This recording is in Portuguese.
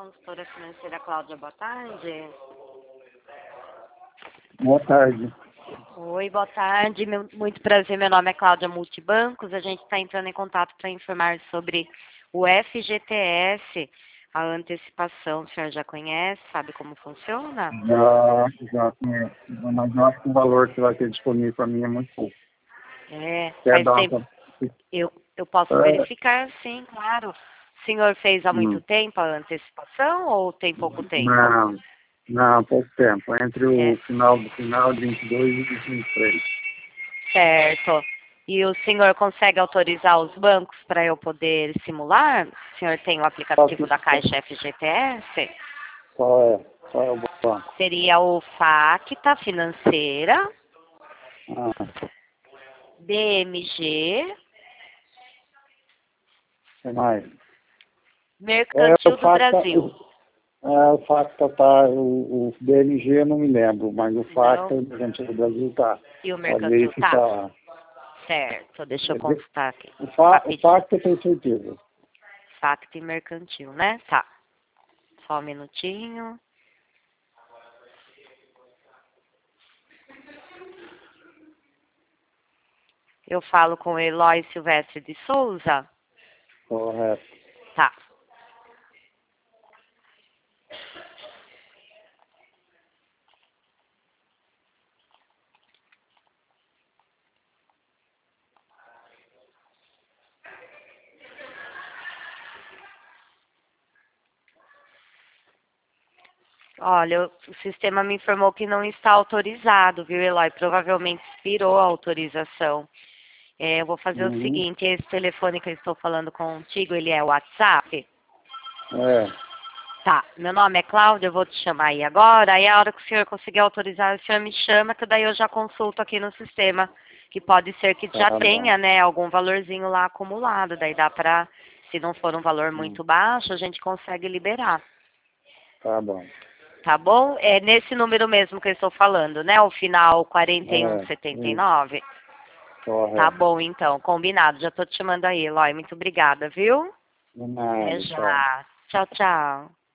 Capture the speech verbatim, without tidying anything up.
consultora financeira Cláudia, boa tarde. Boa tarde. Oi, boa tarde. Meu- muito prazer, meu nome é Cláudia Multibancos. A gente está entrando em contato para informar sobre o F G T S, a antecipação. O senhor já conhece, sabe como funciona? Já, já conheço, mas eu acho que o valor que vai ter disponível para mim é muito pouco. É, Quer faz dar tempo. uma... Eu, eu posso É, verificar, sim, claro. O senhor fez há muito hum, tempo a antecipação ou tem pouco tempo? não, não, pouco tempo. Entre É, o final do final de vinte e dois e vinte e três. certo. E o senhor consegue autorizar os bancos para eu poder simular? O senhor tem o Qual, aplicativo que- da Caixa F G T S? qual é? Qual é o banco? Seria o Facta Financeira, Ah, B M G, que mais? É, o Mercantil do Facta, Brasil. o, é, o Facta tá, o, o B M G eu não me lembro, mas o Facta, Não. o Mercantil do Brasil tá. E o Pode Mercantil tá? verificar. Certo, deixa eu Quer dizer, consultar aqui. O, fa, o Rapidinho. Facta eu tenho certeza. Facta e Mercantil, né? Tá. Só um minutinho. Eu falo com o Eloy Silvestre de Souza? Correto. Tá. Olha, o sistema me informou que não está autorizado, viu, Eloy? Provavelmente expirou a autorização. É, eu vou fazer o Uhum. seguinte, esse telefone que eu estou falando contigo, ele é o WhatsApp? É, Tá, meu nome é Cláudia, eu vou te chamar aí agora, aí a hora que o senhor conseguir autorizar, o senhor me chama, que daí eu já consulto aqui no sistema, que pode ser que já tá bom. tenha, né, algum valorzinho lá acumulado, daí dá pra, se não for um valor Hum, muito baixo, a gente consegue liberar, Tá bom. tá bom? É nesse número mesmo que eu estou falando, né, o final quarenta e um É, setenta e isso, nove. Tá correto. bom, então, combinado, já tô te chamando aí, Eloy, muito obrigada, viu? De Até nada, tchau. já. Tchau, tchau.